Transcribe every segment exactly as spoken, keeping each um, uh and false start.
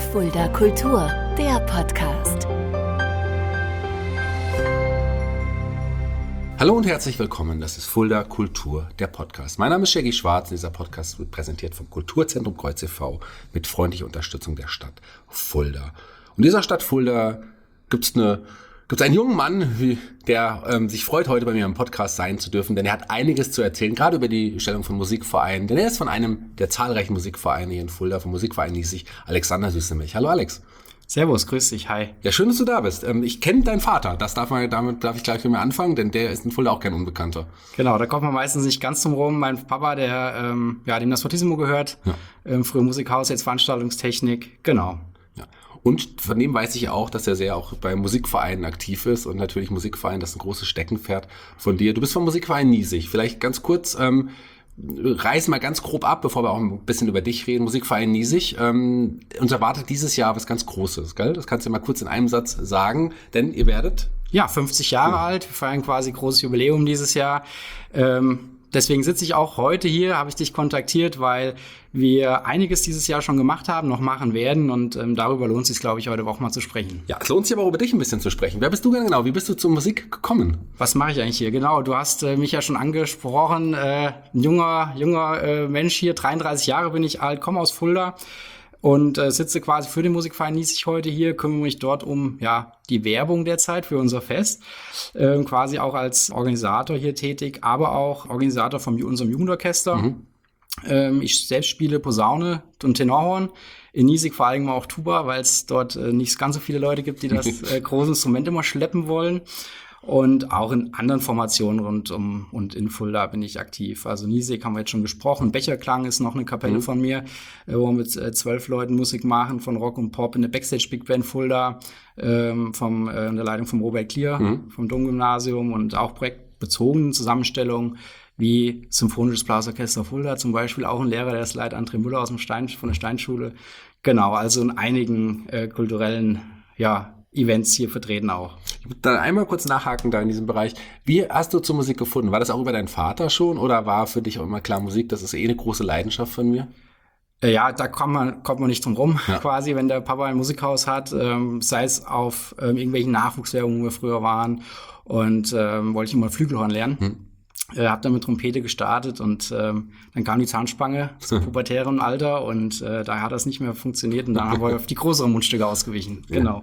Fulda Kultur, der Podcast. Hallo und herzlich willkommen, das ist Fulda Kultur, der Podcast. Mein Name ist Shaggy Schwarz und dieser Podcast wird präsentiert vom Kulturzentrum Kreuz e V mit freundlicher Unterstützung der Stadt Fulda. Und in dieser Stadt Fulda gibt es eine Gibt es einen jungen Mann, der ähm, sich freut, heute bei mir im Podcast sein zu dürfen, denn er hat einiges zu erzählen, gerade über die Stellung von Musikvereinen. Denn er ist von einem der zahlreichen Musikvereine hier in Fulda, vom Musikverein Niesig, Alexander Süßemich. Hallo Alex. Servus, grüß dich, hi. Ja, schön, dass du da bist. Ähm, ich kenne deinen Vater, das darf man, damit darf ich gleich mit mir anfangen, denn der ist in Fulda auch kein Unbekannter. Genau, da kommt man meistens nicht ganz drum rum. Mein Papa, der ähm, ja, dem das Fortissimo gehört, ja. ähm, früher Musikhaus, jetzt Veranstaltungstechnik, genau. Ja. Und von dem weiß ich auch, dass er sehr auch bei Musikvereinen aktiv ist und natürlich Musikverein, das ist ein großes Steckenpferd von dir. Du bist vom Musikverein Niesig. Vielleicht ganz kurz, ähm, reiß mal ganz grob ab, bevor wir auch ein bisschen über dich reden. Musikverein Niesig, ähm, uns erwartet dieses Jahr was ganz Großes, gell? Das kannst du mal kurz in einem Satz sagen, denn ihr werdet... Ja, fünfzig Jahre oh. alt, wir feiern quasi großes Jubiläum dieses Jahr. Ähm, deswegen sitze ich auch heute hier, habe ich dich kontaktiert, weil wir einiges dieses Jahr schon gemacht haben, noch machen werden und ähm, darüber lohnt es sich, glaube ich, heute auch mal zu sprechen. Ja, es lohnt sich aber auch über dich ein bisschen zu sprechen. Wer bist du denn genau? Wie bist du zur Musik gekommen? Was mache ich eigentlich hier? Genau, du hast äh, mich ja schon angesprochen, äh, ein junger, junger äh, Mensch hier, dreiunddreißig Jahre bin ich alt, komme aus Fulda und äh, sitze quasi für den Musikverein Niesig heute hier, kümmere mich dort um ja die Werbung derzeit für unser Fest, äh, quasi auch als Organisator hier tätig, aber auch Organisator von unserem Jugendorchester. Mhm. Ähm, ich selbst spiele Posaune und Tenorhorn, in Niesig vor allem auch Tuba, weil es dort äh, nicht ganz so viele Leute gibt, die das äh, große Instrument immer schleppen wollen. Und auch in anderen Formationen rund um und in Fulda bin ich aktiv. Also Niesig haben wir jetzt schon gesprochen. Becherklang ist noch eine Kapelle mhm. von mir, wo wir mit äh, zwölf Leuten Musik machen, von Rock und Pop in der Backstage Big Band Fulda, ähm, vom, äh, in der Leitung von Robert Klier, mhm. vom Domgymnasium und auch projektbezogenen Zusammenstellungen wie Symphonisches Blasorchester Fulda zum Beispiel, auch ein Lehrer, der ist leider André Müller aus dem Stein, von der Steinschule. Genau, also in einigen äh, kulturellen ja, Events hier vertreten auch. Ich würde da einmal kurz nachhaken da in diesem Bereich. Wie hast du zur Musik gefunden? War das auch über deinen Vater schon oder war für dich auch immer klar, Musik, das ist eh eine große Leidenschaft von mir? Ja, da kommt man, kommt man nicht drum rum, ja. quasi, wenn der Papa ein Musikhaus hat, ähm, sei es auf ähm, irgendwelchen Nachwuchswerbungen, wo wir früher waren und ähm, wollte ich immer Flügelhorn lernen. Hm. Äh, hab dann mit Trompete gestartet und ähm, dann kam die Zahnspange zum pubertären Alter und äh, da hat das nicht mehr funktioniert und dann haben wir auf die größeren Mundstücke ausgewichen. Ja. Genau.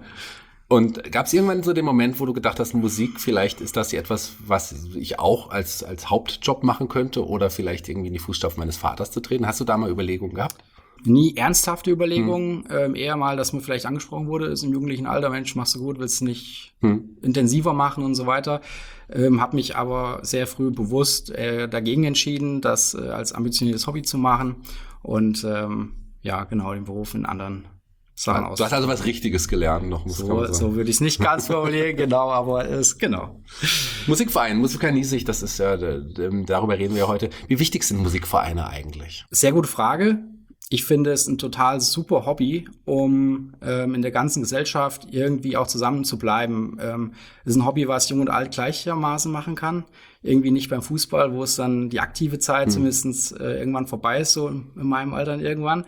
Und gab es irgendwann so den Moment, wo du gedacht hast, Musik, vielleicht ist das etwas, was ich auch als als Hauptjob machen könnte oder vielleicht irgendwie in die Fußstapfen meines Vaters zu treten? Hast du da mal Überlegungen gehabt? Nie ernsthafte Überlegungen, hm. ähm, eher mal, dass mir vielleicht angesprochen wurde, ist im jugendlichen Alter, Mensch, machst du gut, willst du nicht hm. intensiver machen und so weiter. Ähm, habe mich aber sehr früh bewusst äh, dagegen entschieden, das äh, als ambitioniertes Hobby zu machen und ähm, ja, genau, den Beruf in anderen Sachen aus. Du hast also was Richtiges gelernt noch, muss so, man sagen. So würde ich es nicht ganz formulieren, genau, aber es ist genau. Musikverein, Musikverein Niesig, das ist ja, darüber reden wir ja heute. Wie wichtig sind Musikvereine eigentlich? Sehr gute Frage. Ich finde es ein total super Hobby, um ähm, in der ganzen Gesellschaft irgendwie auch zusammen zu bleiben. Ähm, es ist ein Hobby, was Jung und Alt gleichermaßen machen kann. Irgendwie nicht beim Fußball, wo es dann die aktive Zeit hm. zumindest äh, irgendwann vorbei ist, so in meinem Alter irgendwann.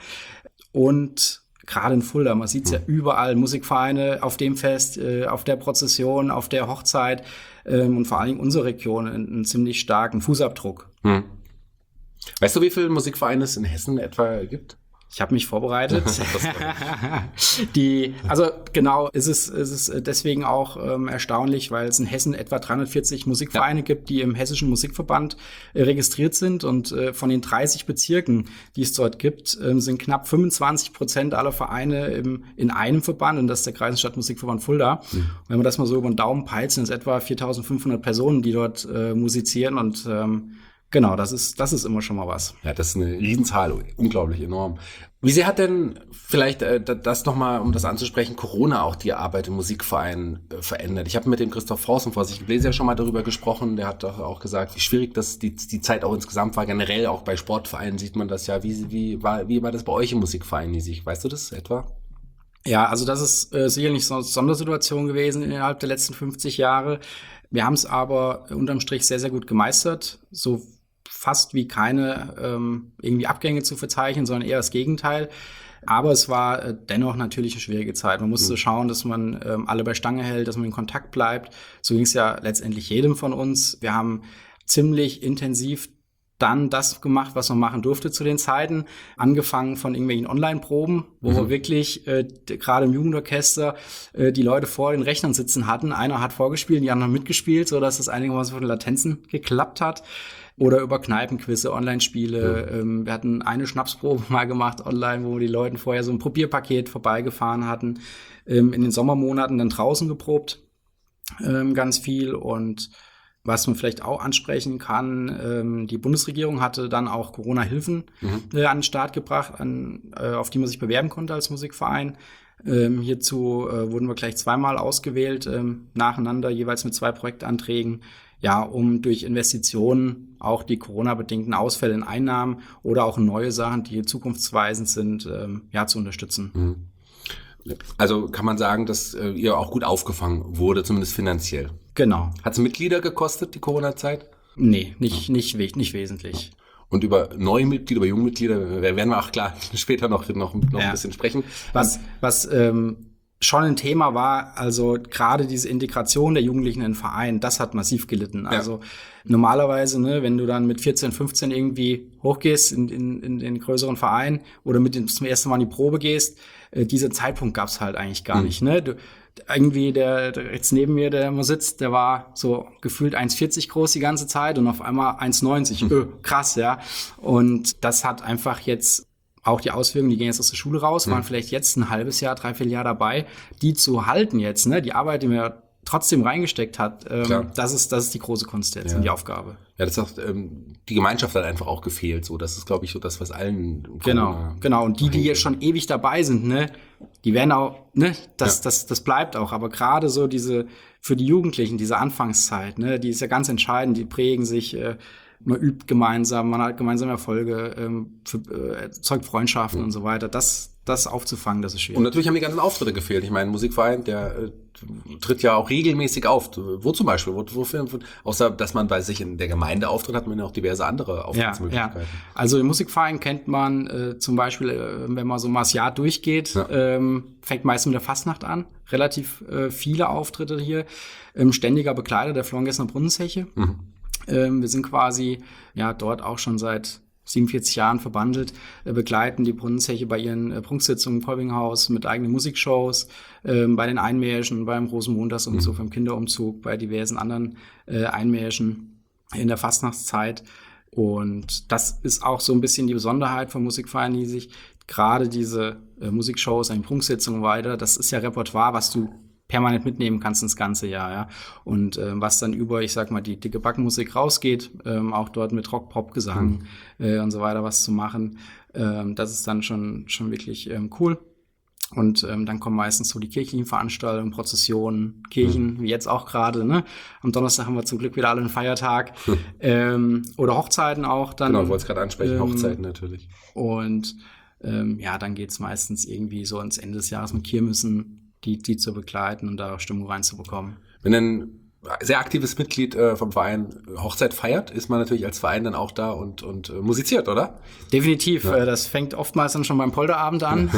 Und gerade in Fulda, man sieht es hm. ja überall, Musikvereine auf dem Fest, äh, auf der Prozession, auf der Hochzeit ähm, und vor allen Dingen unsere Region einen, einen ziemlich starken Fußabdruck. Hm. Weißt du, wie viele Musikvereine es in Hessen etwa gibt? Ich habe mich vorbereitet. Die, also genau, ist es, ist es deswegen auch ähm, erstaunlich, weil es in Hessen etwa dreihundertvierzig Musikvereine ja. gibt, die im Hessischen Musikverband äh, registriert sind. Und äh, von den dreißig Bezirken, die es dort gibt, äh, sind knapp fünfundzwanzig Prozent aller Vereine im, in einem Verband. Und das ist der Kreisstadt Musikverband Fulda. Mhm. Und wenn man das mal so über den Daumen peilt, sind es etwa viertausendfünfhundert Personen, die dort äh, musizieren. Und ähm, genau, das ist, das ist immer schon mal was. Ja, das ist eine Riesenzahl, unglaublich enorm. Wie sehr hat denn vielleicht äh, das nochmal, um das anzusprechen, Corona auch die Arbeit im Musikverein äh, verändert? Ich habe mit dem Christoph Frausen vor sich gelesen, ja schon mal darüber gesprochen. Der hat doch auch gesagt, wie schwierig das die, die Zeit auch insgesamt war. Generell auch bei Sportvereinen sieht man das ja. Wie, wie, war, wie war das bei euch im Musikverein, Niesig? Weißt du das etwa? Ja, also das ist äh, sicherlich so eine Sondersituation gewesen innerhalb der letzten fünfzig Jahre. Wir haben es aber unterm Strich sehr, sehr gut gemeistert. So fast wie keine ähm, irgendwie Abgänge zu verzeichnen, sondern eher das Gegenteil. Aber es war äh, dennoch natürlich eine schwierige Zeit. Man musste mhm. schauen, dass man ähm, alle bei Stange hält, dass man in Kontakt bleibt. So ging es ja letztendlich jedem von uns. Wir haben ziemlich intensiv dann das gemacht, was man machen durfte zu den Zeiten. Angefangen von irgendwelchen Online-Proben, wo mhm. wir wirklich äh, gerade im Jugendorchester äh, die Leute vor den Rechnern sitzen hatten. Einer hat vorgespielt, die anderen mitgespielt, sodass das einigermaßen von den Latenzen geklappt hat. Oder über Kneipenquizze, Online-Spiele. Ja. Ähm, wir hatten eine Schnapsprobe mal gemacht online, wo wir die Leuten vorher so ein Probierpaket vorbeigefahren hatten. Ähm, in den Sommermonaten dann draußen geprobt, ähm, ganz viel. Und was man vielleicht auch ansprechen kann, ähm, die Bundesregierung hatte dann auch Corona-Hilfen mhm. äh, an den Start gebracht, an, äh, auf die man sich bewerben konnte als Musikverein. Ähm, hierzu äh, wurden wir gleich zweimal ausgewählt, ähm, nacheinander, jeweils mit zwei Projektanträgen, ja, um durch Investitionen auch die Corona-bedingten Ausfälle in Einnahmen oder auch neue Sachen, die zukunftsweisend sind, ähm, ja, zu unterstützen. Mhm. Also kann man sagen, dass äh, ihr auch gut aufgefangen wurde, zumindest finanziell. Genau. Hat es Mitglieder gekostet, die Corona-Zeit? Nee, nicht, ja. nicht, nicht, nicht wesentlich. Und über neue Mitglieder, über junge Mitglieder werden wir auch klar später noch, noch, noch ja. ein bisschen sprechen. Was, was ähm, schon ein Thema war, also gerade diese Integration der Jugendlichen in den Verein, das hat massiv gelitten. Ja. Also normalerweise, ne, wenn du dann mit vierzehn, fünfzehn irgendwie hochgehst in, in, in den größeren Verein oder mit dem, zum ersten Mal in die Probe gehst, äh, dieser Zeitpunkt gab's halt eigentlich gar mhm. nicht. Ne? Du, irgendwie der, der jetzt neben mir, der immer sitzt, der war so gefühlt eins vierzig groß die ganze Zeit und auf einmal eins neunzig. Mhm. Öh, krass, ja. Und das hat einfach jetzt auch die Auswirkungen, die gehen jetzt aus der Schule raus, mhm. waren vielleicht jetzt ein halbes Jahr, dreiviertel Jahr dabei, die zu halten jetzt, ne, die Arbeit, die mir trotzdem reingesteckt hat, ähm, das ist das ist die große Kunst jetzt ja. und die Aufgabe. Ja, das ist auch, ähm, die Gemeinschaft hat einfach auch gefehlt, so, das ist, glaube ich, so das, was allen genau, Corona genau, und die, die jetzt schon ewig dabei sind, ne, die werden auch, ne, das, ja. das, das bleibt auch, aber gerade so diese, für die Jugendlichen, diese Anfangszeit, ne, die ist ja ganz entscheidend, die prägen sich, äh, man übt gemeinsam, man hat gemeinsame Erfolge, ähm, für, äh, erzeugt Freundschaften mhm. und so weiter. Das, das aufzufangen, das ist schwierig. Und natürlich haben die ganzen Auftritte gefehlt. Ich meine, ein Musikverein, der äh, tritt ja auch regelmäßig auf. Wo zum Beispiel? Wo, wofür, außer, dass man bei sich in der Gemeinde auftritt, hat man ja auch diverse andere Auftrittsmöglichkeiten. Ja, ja. Also im Musikverein kennt man äh, zum Beispiel, äh, wenn man so mal das Jahr durchgeht, ja. ähm, fängt meist mit der Fastnacht an. Relativ äh, viele Auftritte hier. Ähm, ständiger Begleiter der Florengessner Brunnenzeche. Mhm. Ähm, wir sind quasi ja dort auch schon seit siebenundvierzig Jahren verbandelt, äh, begleiten die Brunnenzeche bei ihren äh, Prunksitzungen im Kolbinghaus mit eigenen Musikshows, äh, bei den Einmärschen, beim Rosenmontagsumzug, mhm. beim Kinderumzug, bei diversen anderen äh, Einmärschen in der Fastnachtszeit. Und das ist auch so ein bisschen die Besonderheit vom Musikverein Niesig. Gerade diese äh, Musikshows, eine Prunksitzung weiter, das ist ja Repertoire, was du permanent mitnehmen kannst ins ganze Jahr, ja. Und ähm, was dann über, ich sag mal, die dicke Backenmusik rausgeht, ähm, auch dort mit Rock, Pop, Gesang mhm. äh, und so weiter was zu machen, ähm, das ist dann schon schon wirklich ähm, cool. Und ähm, dann kommen meistens so die kirchlichen Veranstaltungen, Prozessionen, Kirchen, mhm. wie jetzt auch gerade, ne? Am Donnerstag haben wir zum Glück wieder alle einen Feiertag. Mhm. Ähm, oder Hochzeiten auch dann. Genau, ich wollte es gerade ansprechen, ähm, Hochzeiten natürlich. Und ähm, ja, dann geht's meistens irgendwie so ins Ende des Jahres mit Kirmessen, die, die zu begleiten und da Stimmung reinzubekommen. Wenn ein sehr aktives Mitglied äh, vom Verein Hochzeit feiert, ist man natürlich als Verein dann auch da und, und äh, musiziert, oder? Definitiv. Ja. Äh, das fängt oftmals dann schon beim Polterabend an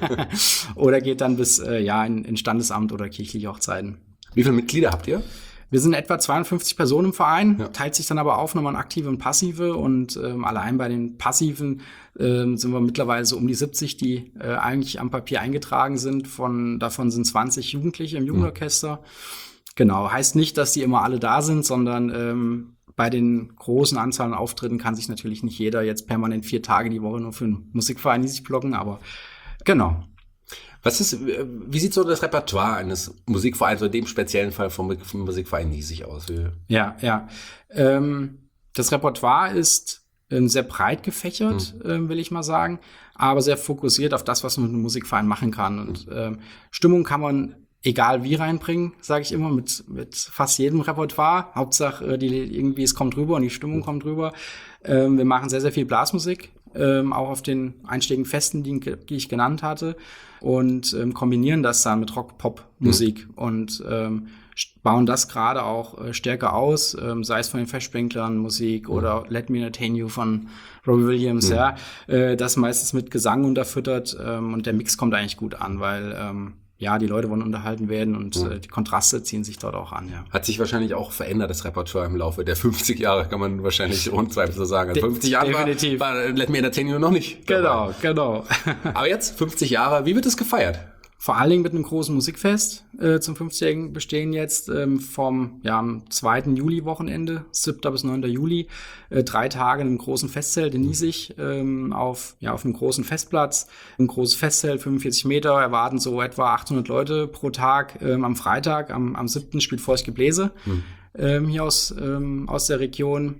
oder geht dann bis äh, ja in, in Standesamt oder kirchliche Hochzeiten. Wie viele Mitglieder habt ihr? Wir sind etwa zweiundfünfzig Personen im Verein, ja. teilt sich dann aber auf nochmal in aktive und passive und ähm, allein bei den Passiven ähm, sind wir mittlerweile so um die siebzig, die äh, eigentlich am Papier eingetragen sind. Von davon sind zwanzig Jugendliche im Jugendorchester. Mhm. Genau, heißt nicht, dass die immer alle da sind, sondern ähm, bei den großen Anzahlen an Auftritten kann sich natürlich nicht jeder jetzt permanent vier Tage die Woche nur für einen Musikverein sich blocken, aber genau. Was ist, wie sieht so das Repertoire eines Musikvereins, in dem speziellen Fall vom, vom Musikverein Niesig aus? Wie? Ja, ja. Ähm, das Repertoire ist ähm, sehr breit gefächert, hm. ähm, will ich mal sagen, aber sehr fokussiert auf das, was man mit einem Musikverein machen kann. Und ähm, Stimmung kann man egal wie reinbringen, sage ich immer, mit, mit fast jedem Repertoire. Hauptsache, die, irgendwie es kommt rüber und die Stimmung kommt rüber. Ähm, wir machen sehr, sehr viel Blasmusik, ähm, auch auf den einschlägigen Festen, die, die ich genannt hatte. Und ähm, kombinieren das dann mit Rock-Pop-Musik. Mhm. Und ähm, bauen das gerade auch äh, stärker aus, ähm, sei es von den Festsprenglern Musik mhm. oder Let Me Entertain You von Robbie Williams, mhm. ja, äh, das meistens mit Gesang unterfüttert ähm, und der Mix kommt eigentlich gut an, weil ähm, ja, die Leute wollen unterhalten werden und mhm. äh, die Kontraste ziehen sich dort auch an, ja. Hat sich wahrscheinlich auch verändert, das Repertoire im Laufe der fünfzig Jahre, kann man wahrscheinlich ohne Zweifel so sagen. Also fünfzig Jahre definitiv. War, war Let Me Entertain You noch nicht. Genau, genau. Aber jetzt, fünfzig Jahre, wie wird es gefeiert? Vor allen Dingen mit einem großen Musikfest äh, zum fünfzigjährigen Bestehen jetzt ähm, vom ja, am zweiten Juli-Wochenende, siebten bis neunten Juli, äh, drei Tage in einem großen Festzelt in Niesig ähm, auf, ja, auf einem großen Festplatz. Ein großes Festzelt, fünfundvierzig Meter, erwarten so etwa achthundert Leute pro Tag. Ähm, am Freitag, am, am siebten spielt Feucht Gebläse hm. ähm, hier aus, ähm, aus der Region.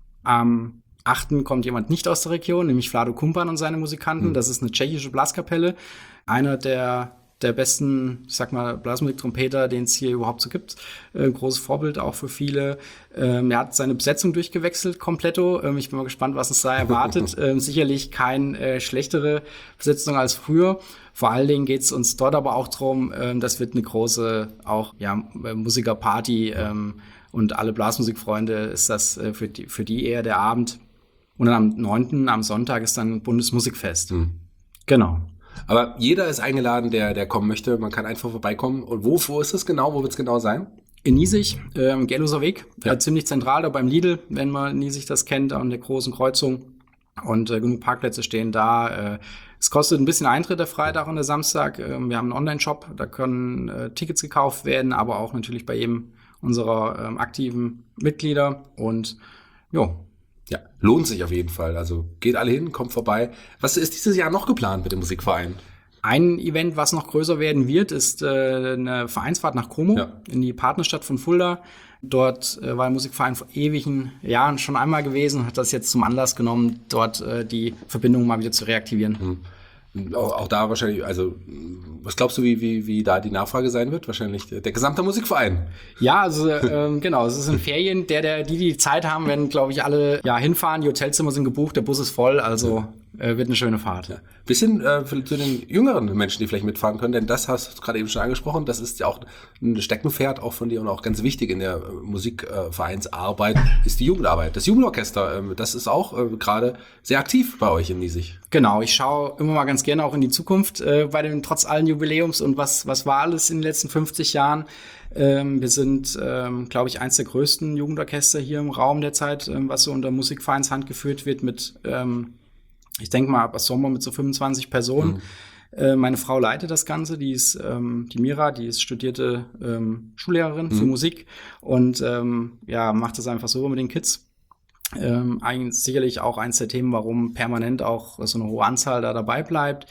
Am achten kommt jemand nicht aus der Region, nämlich Vlado Kumpan und seine Musikanten. Hm. Das ist eine tschechische Blaskapelle. Einer der der besten, ich sag mal, Blasmusik-Trompeter, den es hier überhaupt so gibt. Äh, großes Vorbild auch für viele. Ähm, er hat seine Besetzung durchgewechselt, kompletto. Ähm, ich bin mal gespannt, was uns da erwartet. ähm, sicherlich keine äh, schlechtere Besetzung als früher. Vor allen Dingen geht es uns dort aber auch drum, ähm, das wird eine große, auch ja, Musikerparty. Ähm, und alle Blasmusikfreunde ist das äh, für die, für die eher der Abend. Und dann am neunten, am Sonntag, ist dann Bundesmusikfest. Mhm. Genau. Aber jeder ist eingeladen, der, der kommen möchte. Man kann einfach vorbeikommen. Und wo, wo ist es genau? Wo wird es genau sein? In Niesig, äh, am Gerloser Weg. Ja. Äh, ziemlich zentral, da beim Lidl, wenn man Niesig das kennt, an der großen Kreuzung. Und äh, genug Parkplätze stehen da. Äh, es kostet ein bisschen Eintritt der Freitag und der Samstag. Äh, wir haben einen Online-Shop, da können äh, Tickets gekauft werden, aber auch natürlich bei jedem unserer ähm, aktiven Mitglieder. Und ja. Ja, lohnt sich auf jeden Fall. Also geht alle hin, kommt vorbei. Was ist dieses Jahr noch geplant mit dem Musikverein? Ein Event, was noch größer werden wird, ist äh, eine Vereinsfahrt nach Como, ja. in die Partnerstadt von Fulda. Dort äh, war der Musikverein vor ewigen Jahren schon einmal gewesen und hat das jetzt zum Anlass genommen, dort äh, die Verbindung mal wieder zu reaktivieren. Mhm. Auch, auch da wahrscheinlich, also was glaubst du, wie, wie, wie da die Nachfrage sein wird? Wahrscheinlich der, der gesamte Musikverein. Ja, also ähm, genau, es ist in Ferien. Der, der, die, die Zeit haben, werden, glaube ich, alle ja hinfahren. Die Hotelzimmer sind gebucht, der Bus ist voll, also äh, wird eine schöne Fahrt. Ja. Bisschen äh, für, zu den jüngeren Menschen, die vielleicht mitfahren können, denn das hast du gerade eben schon angesprochen, das ist ja auch ein Steckenpferd auch von dir und auch ganz wichtig in der äh, Musikvereinsarbeit, äh, ist die Jugendarbeit. Das Jugendorchester, äh, das ist auch äh, gerade sehr aktiv bei euch in Niesig. Genau, ich schaue immer mal ganz gerne auch in die Zukunft äh, bei dem trotz allen Jubiläums und was was war alles in den letzten fünfzig Jahren. Ähm, wir sind, ähm, glaube ich, eins der größten Jugendorchester hier im Raum derzeit, ähm, was so unter Musikvereinshand geführt wird mit, ähm, ich denke mal, ab Sommer mit so fünfundzwanzig Personen. Mhm. Äh, meine Frau leitet das Ganze, die ist ähm, die Mira, die ist studierte ähm, Schullehrerin mhm. für Musik und ähm, ja macht das einfach so mit den Kids. Ähm, eigentlich sicherlich auch eins der Themen, warum permanent auch so eine hohe Anzahl da dabei bleibt.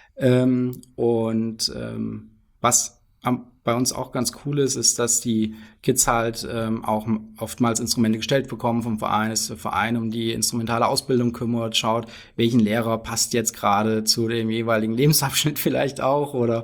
Ähm, und ähm, was am, bei uns auch ganz cool ist, ist, dass die Kids halt ähm, auch oftmals Instrumente gestellt bekommen vom Verein, ist der Verein um die instrumentale Ausbildung kümmert, schaut, welchen Lehrer passt jetzt gerade zu dem jeweiligen Lebensabschnitt vielleicht auch oder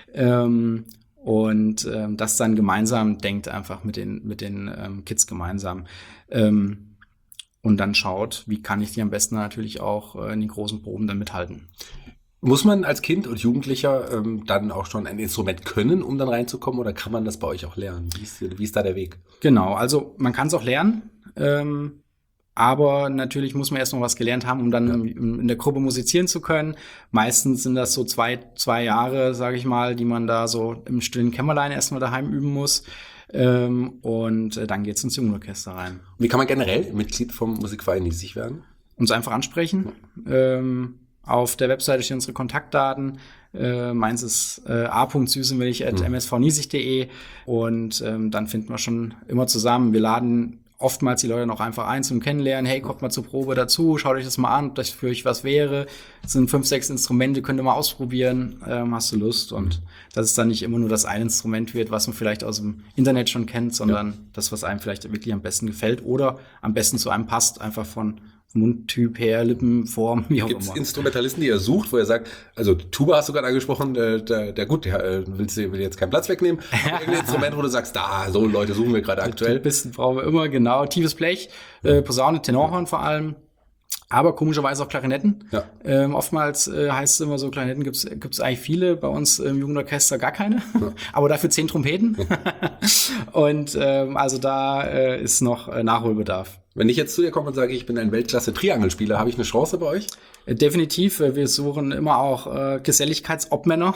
ähm, und ähm, das dann gemeinsam denkt einfach mit den mit den ähm, Kids gemeinsam. Ähm, Und dann schaut, wie kann ich die am besten natürlich auch in den großen Proben dann mithalten. Muss man als Kind und Jugendlicher ähm, dann auch schon ein Instrument können, um dann reinzukommen? Oder kann man das bei euch auch lernen? Wie ist, wie ist da der Weg? Genau, also man kann es auch lernen. Ähm, aber natürlich muss man erst noch was gelernt haben, um dann ja. in, in der Gruppe musizieren zu können. Meistens sind das so zwei, zwei Jahre, sage ich mal, die man da so im stillen Kämmerlein erstmal daheim üben muss. Ähm, und äh, dann geht's ins Jugendorchester rein. Wie kann man generell Mitglied vom Musikverein Niesig werden? Uns einfach ansprechen. Ja. Ähm, auf der Webseite stehen unsere Kontaktdaten. Äh, meins ist äh, a punkt süßemilch at m s v niesig punkt de und ähm, dann finden wir schon immer zusammen. Wir laden oftmals die Leute noch einfach ein zum Kennenlernen. Hey, kommt mal zur Probe dazu, schaut euch das mal an, ob das für euch was wäre. Es sind fünf, sechs Instrumente, könnt ihr mal ausprobieren, ähm, hast du Lust. Und dass es dann nicht immer nur das eine Instrument wird, was man vielleicht aus dem Internet schon kennt, sondern ja. das, was einem vielleicht wirklich am besten gefällt oder am besten zu einem passt, einfach von Mundtyp her, Lippenform, wie auch Gibt's immer. Gibt es Instrumentalisten, die ihr sucht, wo ihr sagt, also Tuba hast du gerade angesprochen, der, der, der gut, der äh, willst du will jetzt keinen Platz wegnehmen, aber irgendein Instrument, wo du sagst, da, so Leute suchen wir gerade aktuell. Ein bisschen brauchen wir immer, genau. Tiefes Blech, äh, Posaune, Tenorhorn vor allem. Aber komischerweise auch Klarinetten. Ja. Ähm, oftmals äh, heißt es immer so, Klarinetten gibt's gibt's eigentlich viele, bei uns im Jugendorchester gar keine, ja. aber dafür zehn Trompeten. Und ähm, also da äh, ist noch äh, Nachholbedarf. Wenn ich jetzt zu dir komme und sage, ich bin ein Weltklasse-Triangelspieler, habe ich eine Chance bei euch? Äh, definitiv. Äh, wir suchen immer auch äh, Geselligkeitsobmänner.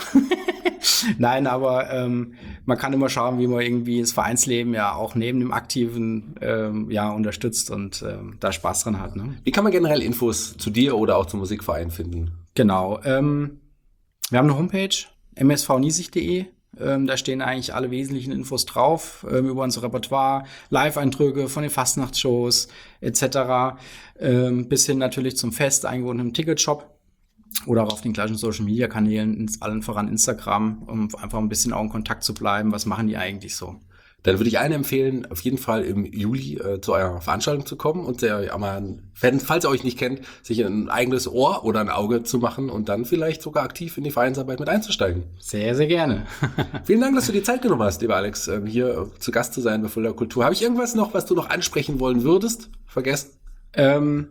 Nein, aber ähm, man kann immer schauen, wie man irgendwie das Vereinsleben ja auch neben dem Aktiven ähm, ja unterstützt und ähm, da Spaß dran hat. Ne? Wie kann man generell Infos zu dir oder auch zum Musikverein finden? Genau. Ähm, wir haben eine Homepage, m s v niesig punkt d e. Ähm, da stehen eigentlich alle wesentlichen Infos drauf, ähm, über unser Repertoire, Live-Eindrücke von den Fastnachtsshows et cetera. Ähm, bis hin natürlich zum fest eingebundenen Ticketshop. Oder auch auf den gleichen Social-Media-Kanälen, allen voran Instagram, um einfach ein bisschen auch in Kontakt zu bleiben. Was machen die eigentlich so? Dann würde ich allen empfehlen, auf jeden Fall im Juli äh, zu eurer Veranstaltung zu kommen und äh, mal, wenn, falls ihr euch nicht kennt, sich ein eigenes Ohr oder ein Auge zu machen und dann vielleicht sogar aktiv in die Vereinsarbeit mit einzusteigen. Sehr, sehr gerne. Vielen Dank, dass du dir Zeit genommen hast, lieber Alex, äh, hier zu Gast zu sein bei Fulda Kultur. Habe ich irgendwas noch, was du noch ansprechen wollen würdest? Vergessen? Ähm...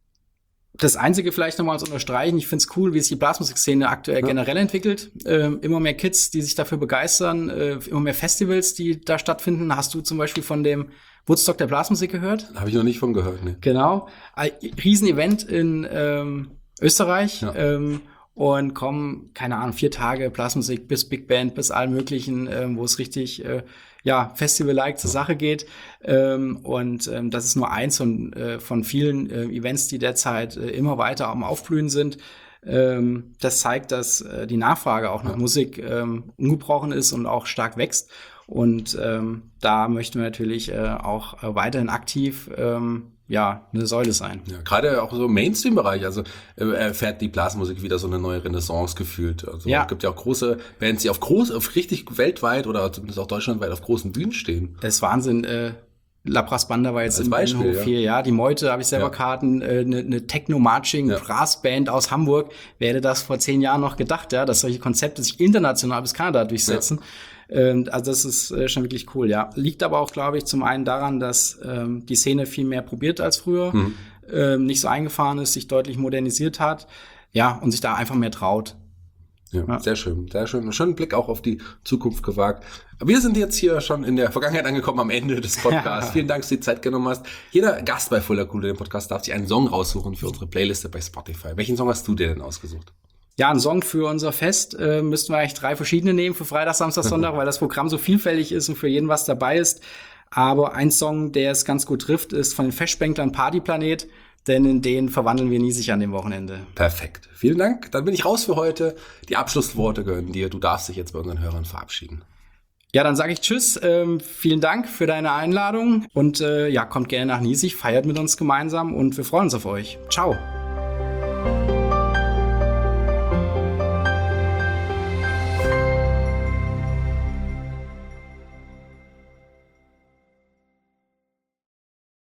Das Einzige vielleicht nochmal zu unterstreichen, ich finde es cool, wie sich die Blasmusikszene aktuell ja. generell entwickelt. Ähm, immer mehr Kids, die sich dafür begeistern, äh, immer mehr Festivals, die da stattfinden. Hast du zum Beispiel von dem Woodstock der Blasmusik gehört? Habe ich noch nicht von gehört, ne. Genau. Ein Riesenevent in ähm, Österreich. Ja. Ähm, und kommen, keine Ahnung, vier Tage Blasmusik bis Big Band, bis allem Möglichen, ähm, wo es richtig äh, ja, Festival-like zur Sache geht. Ähm, und ähm, das ist nur eins von, äh, von vielen äh, Events, die derzeit äh, immer weiter am Aufblühen sind. Ähm, das zeigt, dass äh, die Nachfrage auch nach ja. Musik ähm, ungebrochen ist und auch stark wächst. Und ähm, da möchten wir natürlich äh, auch äh, weiterhin aktiv ähm, ja, eine Säule sein. Ja, gerade auch so im Mainstream-Bereich, also äh, erfährt die Blasmusik wieder so eine neue Renaissance gefühlt. Also ja. es gibt ja auch große Bands, die auf groß, auf richtig weltweit oder zumindest auch deutschlandweit auf großen Bühnen stehen. Das ist Wahnsinn. Äh, La Brass Banda war jetzt Als im Beispiel, Innenhof hier, ja. ja. Die Meute habe ich selber ja. Karten, eine äh, ne, ne Techno-Marching-Brass-Band ja. aus Hamburg. Wer hätte das vor zehn Jahren noch gedacht, ja, dass solche Konzepte sich international bis Kanada durchsetzen. Ja. Ähm, also das ist äh, schon wirklich cool, ja. Liegt aber auch, glaube ich, zum einen daran, dass ähm, die Szene viel mehr probiert als früher, mhm. ähm, nicht so eingefahren ist, sich deutlich modernisiert hat, ja, und sich da einfach mehr traut. Ja, ja, sehr schön, sehr schön. Schönen Blick auch auf die Zukunft gewagt. Wir sind jetzt hier schon in der Vergangenheit angekommen, am Ende des Podcasts. Ja. Vielen Dank, dass du die Zeit genommen hast. Jeder Gast bei Fulda Kultur, dem Podcast, darf sich einen Song raussuchen für unsere Playliste bei Spotify. Welchen Song hast du dir denn ausgesucht? Ja, ein Song für unser Fest äh, müssten wir eigentlich drei verschiedene nehmen für Freitag, Samstag, Sonntag, weil das Programm so vielfältig ist und für jeden was dabei ist. Aber ein Song, der es ganz gut trifft, ist von den Festspänklern Partyplanet. Denn in den verwandeln wir nie sich an dem Wochenende. Perfekt. Vielen Dank. Dann bin ich raus für heute. Die Abschlussworte gehören dir. Du darfst dich jetzt bei unseren Hörern verabschieden. Ja, dann sage ich Tschüss. Ähm, vielen Dank für deine Einladung. Und äh, ja, kommt gerne nach Niesig, feiert mit uns gemeinsam und wir freuen uns auf euch. Ciao.